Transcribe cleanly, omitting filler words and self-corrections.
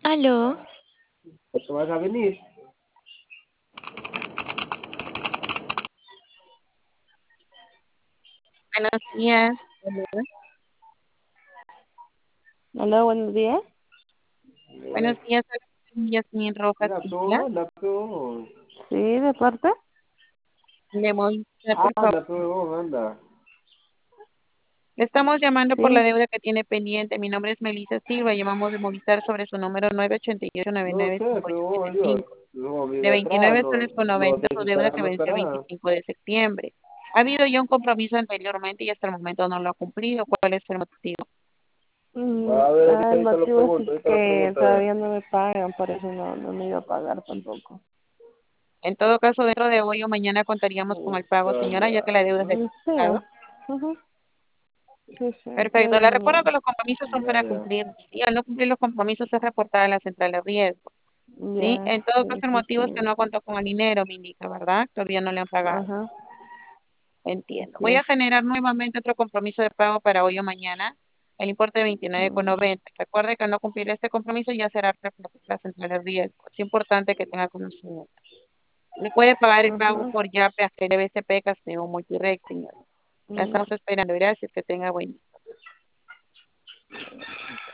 Aló, ¿Cuándo vas a venir? Buenos días. Hola, buenos días. Buenos días, soy Yasmin Rojas La Isla. peor, la peor. Sí, ¿de parte? Le por favor. La peor, anda. Le estamos llamando por la Sí. deuda que tiene pendiente. Mi nombre es Melissa Silva. Llamamos de Movistar sobre su número No sé, pero yo, 988-99585. no De vivo atrás, 29 no, soles con no 90, sé si su deuda estará o que no vence el estará. 25 de septiembre. Ha habido ya un compromiso anteriormente y hasta el momento no lo ha cumplido. ¿Cuál es el motivo? A ver, El ahorita lo motivo es pregunto, ahorita lo que pregunto, a ver. todavía no me pagan, por eso no me iba a pagar tampoco. En todo caso, dentro de hoy o mañana contaríamos con el pago, Puta señora, ya que la deuda es de Sí, pago. ujú, sí, sí, Perfecto. todavía Le no recuerdo me... que los compromisos son Ya, para ya. cumplir. Y al no cumplir los compromisos es reportada a la central de riesgo. ¿Sí? Ya, En todo sí, caso, el sí, motivo es que sí. no contó con el dinero, me indica, ¿verdad? Todavía no le han pagado. Ajá, Entiendo. sí. Voy a generar nuevamente otro compromiso de pago para hoy o mañana, el importe de Mm, 29,90. Recuerde que al no cumplir este compromiso ya será reportado a la central de riesgo. Es importante que tenga conocimiento. Le puede pagar el pago Ajá. por Yape, AGL, BCP, Casteo, Multirex, señor. La Ya. estamos esperando. Gracias. Que tenga buen día.